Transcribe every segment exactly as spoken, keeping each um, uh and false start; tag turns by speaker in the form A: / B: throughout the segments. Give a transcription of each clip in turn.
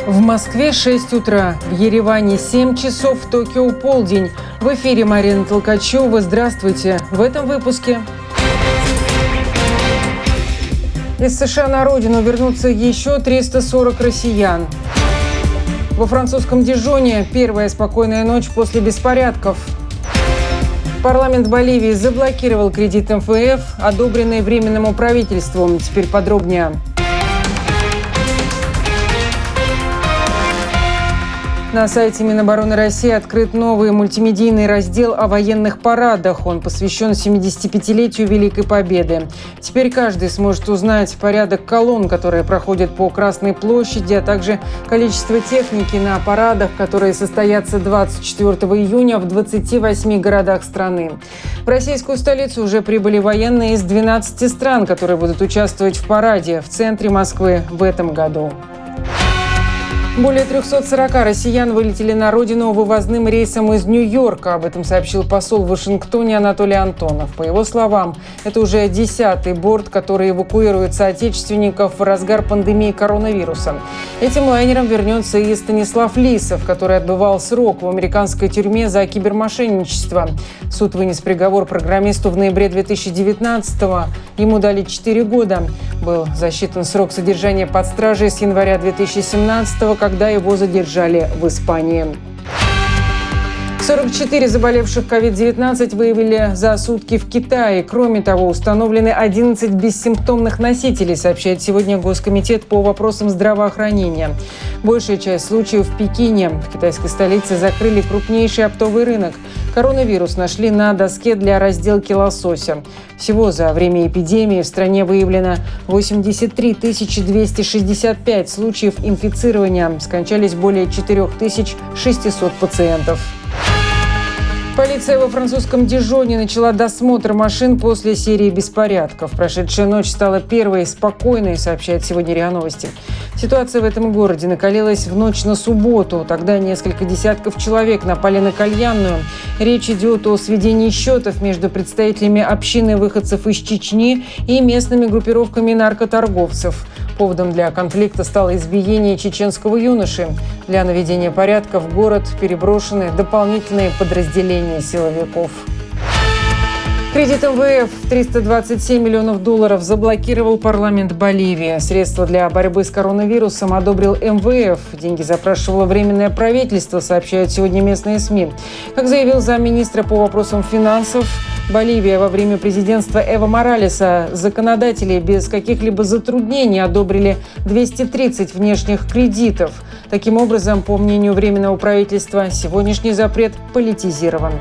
A: В Москве шесть утра, в Ереване семь часов, в Токио полдень. В эфире Марина Толкачева. Здравствуйте. В этом выпуске. Из США на родину вернутся еще триста сорок россиян. Во французском Дижоне первая спокойная ночь после беспорядков. Парламент Боливии заблокировал кредит эм эф эф, одобренный Временному правительству. Теперь подробнее. На сайте Минобороны России открыт новый мультимедийный раздел о военных парадах. Он посвящен семидесятипятилетию Великой Победы. Теперь каждый сможет узнать порядок колонн, которые проходят по Красной площади, а также количество техники на парадах, которые состоятся двадцать четвёртого июня в двадцати восьми городах страны. В российскую столицу уже прибыли военные из двенадцати стран, которые будут участвовать в параде в центре Москвы в этом году. Более трехсот сорока россиян вылетели на родину вывозным рейсом из Нью-Йорка. Об этом сообщил посол в Вашингтоне Анатолий Антонов. По его словам, это уже десятый борт, который эвакуирует соотечественников в разгар пандемии коронавируса. Этим лайнером вернется и Станислав Лисов, который отбывал срок в американской тюрьме за кибермошенничество. Суд вынес приговор программисту в ноябре две тысячи девятнадцатого. Ему дали четыре года. Был засчитан срок содержания под стражей с января две тысячи семнадцатого, когда его задержали в Испании. сорок четыре заболевших ковид девятнадцать выявили за сутки в Китае. Кроме того, установлены одиннадцать бессимптомных носителей, сообщает сегодня Госкомитет по вопросам здравоохранения. Большая часть случаев в Пекине. В китайской столице закрыли крупнейший оптовый рынок. Коронавирус нашли на доске для разделки лосося. Всего за время эпидемии в стране выявлено восемьдесят три тысячи двести шестьдесят пять случаев инфицирования. Скончались более четыре тысячи шестьсот пациентов. Полиция во французском Дижоне начала досмотр машин после серии беспорядков. Прошедшая ночь стала первой спокойной, сообщает сегодня РИА Новости. Ситуация в этом городе накалилась в ночь на субботу. Тогда несколько десятков человек напали на кальянную. Речь идет о сведении счетов между представителями общины выходцев из Чечни и местными группировками наркоторговцев. Поводом для конфликта стало избиение чеченского юноши. Для наведения порядка в город переброшены дополнительные подразделения силовиков. Кредит эм вэ эф в триста двадцать семь миллионов долларов заблокировал парламент Боливии. Средства для борьбы с коронавирусом одобрил эм вэ эф. Деньги запрашивало Временное правительство, сообщают сегодня местные СМИ. Как заявил замминистра по вопросам финансов, Боливия во время президентства Эво Моралеса законодатели без каких-либо затруднений одобрили двести тридцать внешних кредитов. Таким образом, по мнению Временного правительства, сегодняшний запрет политизирован.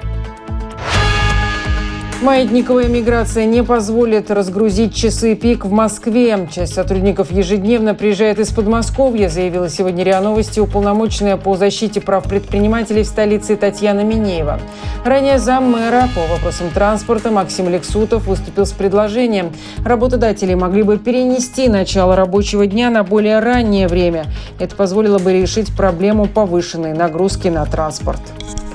A: Маятниковая миграция не позволит разгрузить часы пик в Москве. Часть сотрудников ежедневно приезжает из Подмосковья, заявила сегодня РИА Новости уполномоченная по защите прав предпринимателей в столице Татьяна Минеева. Ранее заммэра по вопросам транспорта Максим Лексутов выступил с предложением. Работодатели могли бы перенести начало рабочего дня на более раннее время. Это позволило бы решить проблему повышенной нагрузки на транспорт.